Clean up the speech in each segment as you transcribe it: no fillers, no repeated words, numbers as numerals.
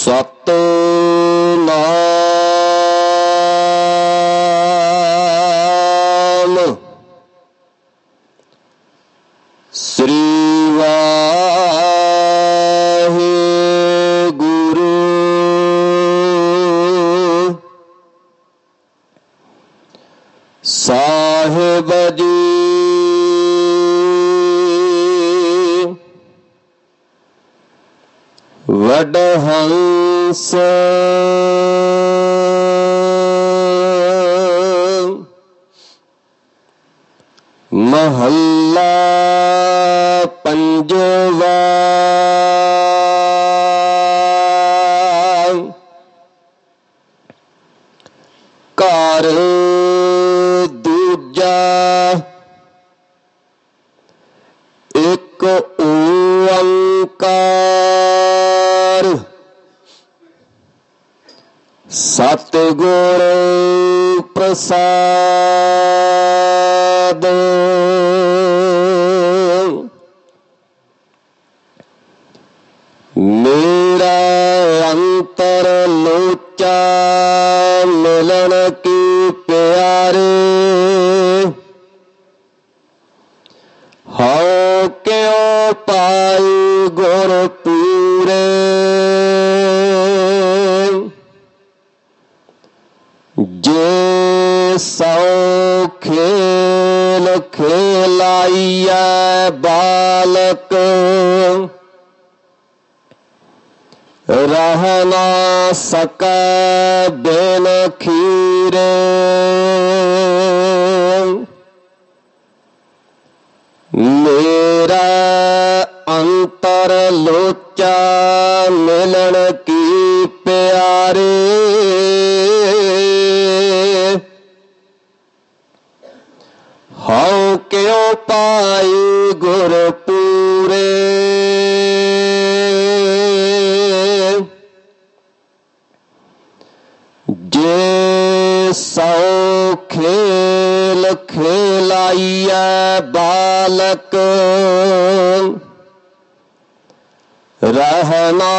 ਸਤਿਨਾਮ ਸ੍ਰੀ ਵਾਹਿਗੁਰੂ। ਸਾਹਿਬ ਜੀ ਵਡਹੰਸ ਮਹੱਲਾ ਪੰਜਵਾ। ਘਰ ਦੂਜਾ ਇੱਕ ਓੰਕਾਰ ਸਤਿਗੁਰ ਪ੍ਰਸਾਦ। ਮੇਰਾ ਅੰਤਰ ਲੋਚਾ ਮਿਲਣ ਕੀ ਪਿਆਰੇ। ਹਉ ਕਿਉ ਪਾਈ ਗੁਰ ਪੂਰੇ। ਜੇ ਸਉ ਖੇਲ ਖੇਲਾਈਐ ਬਾਲਕ। ਰਹਿ ਨਾ ਸਕੈ ਬਿਨ ਖੀਰੇ। ਮੇਰਾ ਅੰਤਰ ਲੋਚਾ ਮਿਲਣ ਕੀ ਪਿਆਰੇ। ਹਉ ਕਿਉ ਪਾਈ ਗੁਰ ਪੂਰੇ। ਜੇ ਸਉ ਖੇਲ ਖੇਲਾਈਐ ਬਾਲਕ। ਰਹਿ ਨਾ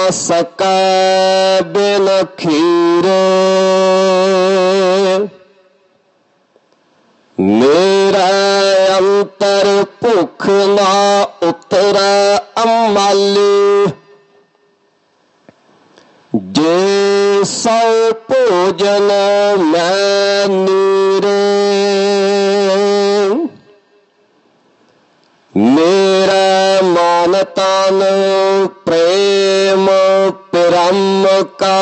ਸਕੈ ਬਿਨ ਖੀਰੇ। ਮੇਰਾ ਅੰਤਰ ਭੁੱਖ ਨਾ ਉਤਰੈ ਅੰਮਾਲੀ। ਜੇ ਸਉ ਭੋਜਨ ਮੈਂ ਨੀਰੇ। ਮੇਰਾ ਮਨ ਤਨ ਪ੍ਰੇਮ ਪਿਰਮ ਕਾ।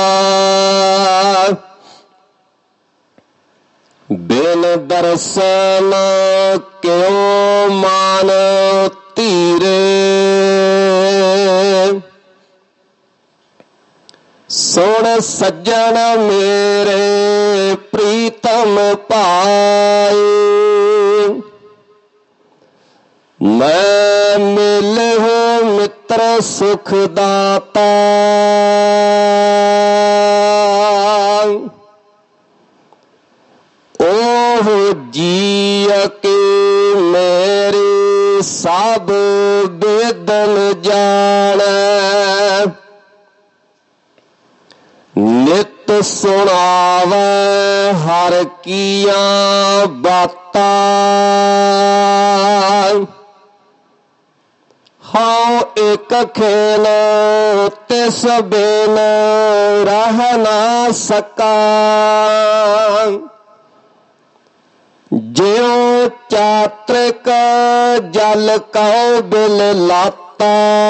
ਬਿਨ ਦਰਸ਼ਨ ਕਿਉ ਮਨ ਧੀਰੇ। ਸੁਣ ਸੱਜਣ ਮੇਰੇ ਪ੍ਰੀਤਮ ਭਾਈ। ਮੈਂ ਮਿਲਹੁ ਮਿੱਤਰ ਸੁਖ ਦਾਤਾ। ਉਹ ਜੀਅ ਕੇ ਮੇਰੀ ਸਭ ਬੇਦਨ ਜਾਣੈ। ਨਿਤ ਸੁਣਾਵੈ ਹਰ ਕੀਆਂ ਬਾਤਾਂ। ਹਉ ਇਕ ਖੇਲ ਤਿਸ ਬਿਨ ਰਹਿ ਨਾ ਸਕਾਂ। ਜਿਉ ਚਾਤ੍ਰਿਕ ਜਲ ਕਉ ਬਿਲ ਲਾਤਾ।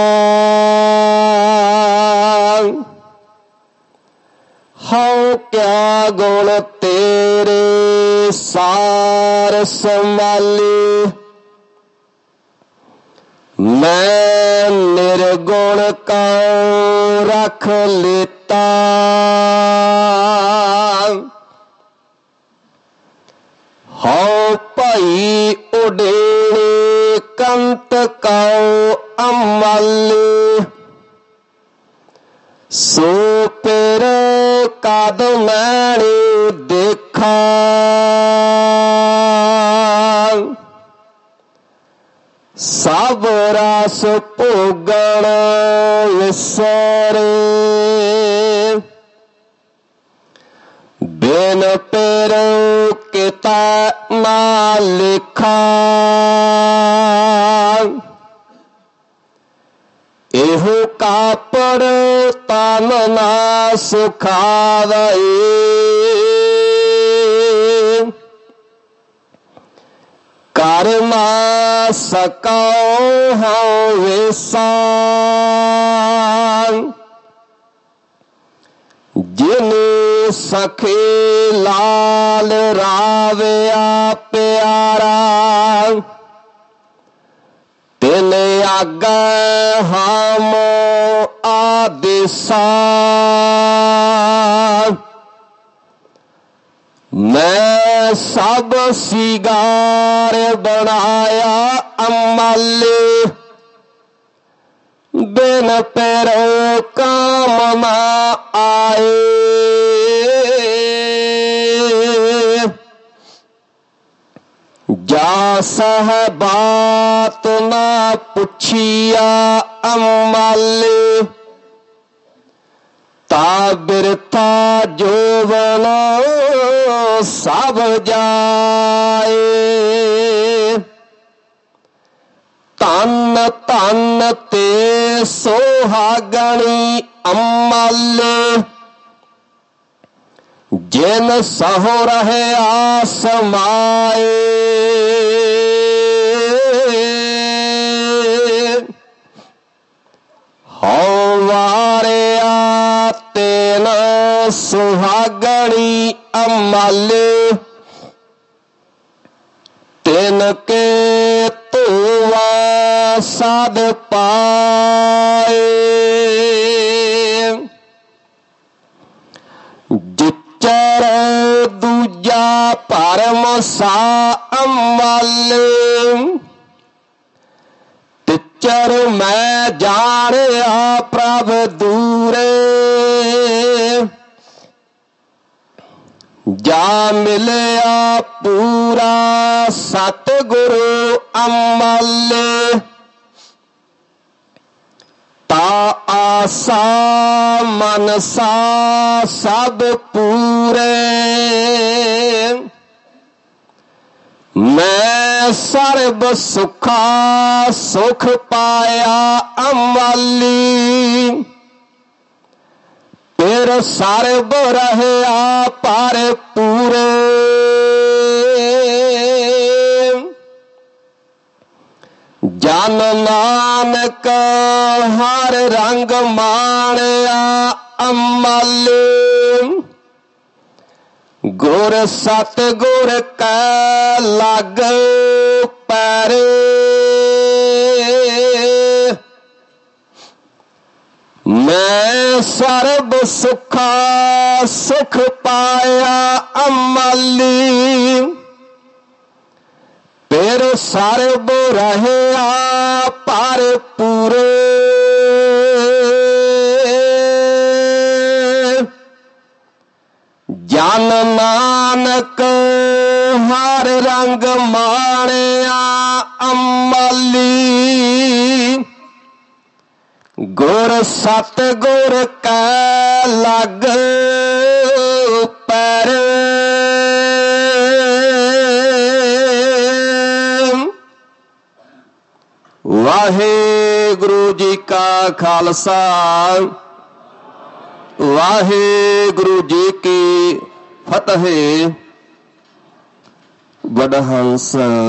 ਹਉ ਕਿਆ ਗੁਣ ਤੇਰੇ ਸਾਰ ਸੰਭਾਲੀ। ਮੈਂ ਨਿਰਗੁਣ ਕਉ ਰਖ ਲੀਤਾ। ਹਉ ਭਈ ਉਡੇਣੀ ਕੰਤ ਕਉ ਅੰਮਾਲੀ। ਸੋ ਪਿਰ ਕਦ ਮੈਣੀ ਦੇਖਾ। ਸਭ ਰਸ ਭੋਗਣ ਵਿਸਰੇ। ਲੇਖਾ। ਇਹੋ ਕਾਪੜ ਤਨ ਨਾ ਸੁਖਾਵੈ। ਕਰ ਨਾ ਸਕਉ ਹਉ ਵੇਸਾ। ਜਿਨੇ ਸਖੇ ਲਾਲ ਰਾਵਿਆ ਪਿਆਰਾ। ਤਿਨ ਆਗੈ ਹਮ ਆਦੇਸਾ। ਮੈਂ ਸਭ ਸਿਗਾਰ ਬਣਾਇਆ ਅਮਲ। ਬਿਨ ਪੈਰ ਕਾਮ ਨਾ ਆਏ। ਜਾ ਸਹਿਬਾਤ ਨਾ ਪੁੱਛਿਆ ਅਮਲ। ਤਾ ਬਿਰਥਾ ਜੋਵਨ ਸਭ ਜਾਏ। ਧਨ ਧਨ ਤੇ ਸੁਹਾਗਣੀ ਅਮਲ। ਜਿਨ ਸਹੁ ਰਹਿਆ ਸਮਾਏ। ਹਉ ਵਾਰਿਆ ਤੈਨ ਸੁਹਾਗਣੀ ਅਮਲ। ਤਿਨ ਕੇ ਧੋਵਾ ਸਦ ਪਾਏ। ਜਿਚਰ ਦੂਜਾ ਭਰਮ ਸਾ ਅਮਲ। ਤਿਚਰ ਮੈਂ ਜਾਣਿਆ ਪ੍ਰਭ ਦੂਰੇ। ਜਾ ਮਿਲਿਆ ਪੂਰਾ ਸਤਿਗੁਰੂ ਅਮਲ। ਤਾ ਆਸਾ ਮਨਸਾ ਸਭ ਪੂਰੇ। ਮੈਂ ਸਰਬ ਸੁਖਾ ਸੁਖ ਪਾਇਆ ਅਮਲੀ। ਫਿਰ ਸਰਬ ਰਹਿਆ ਪਰ ਪੂਰੇ। ਜਨ ਨਾਨਕ ਹਰ ਰੰਗ ਮਾਣਿਆ ਅਮਲ। ਗੁਰ ਸਤਿਗੁਰ ਕੈ ਲਗ ਪੈਰੇ। ਮੈਂ ਸਰਬ ਸੁਖਾ ਸੁਖ ਪਾਇਆ ਅਮਲੀ। ਫਿਰ ਸਰਬ ਰਹਿਆ ਪਰ ਪੂਰੇ। ਜਨ ਨਾਨਕ ਹਰ ਰੰਗ ਮਾਣਿਆ ਅਮਲੀ। ਗੁਰ ਸਤਿਗੁਰ ਕੈ ਲਗ ਪੈਰੇ। ਵਾਹਿਗੁਰੂ ਜੀ ਕਾ ਖਾਲਸਾ ਵਾਹਿਗੁਰੂ ਜੀ ਕੀ ਫਤਿਹ। ਵਡਹੰਸ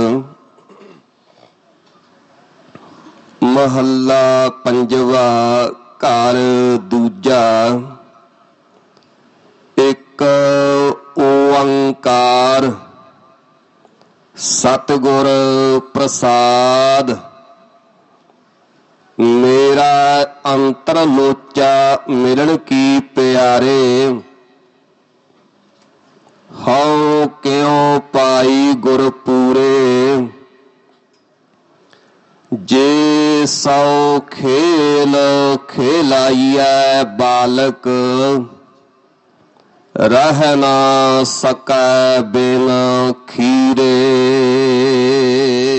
ਮਹੱਲਾ ਪੰਜਵਾ ਘਰ ਦੂਜਾ। ਇੱਕ ਓੰਕਾਰ ਸਤਿਗੁਰ ਪ੍ਰਸਾਦ। ਮੇਰਾ ਅੰਤਰ ਲੋਚਾ ਮਿਲਣ ਕੀ ਪਿਆਰੇ। ਹਉ ਕਿਉ ਪਾਈ ਗੁਰ ਪੂਰੇ। ਜੇ ਸੌ ਖੇਲ ਖੇਲਾਈਐ ਬਾਲਕ। ਰਹਿ ਨਾ ਸਕੈ ਬਿਨ ਖੀਰੇ।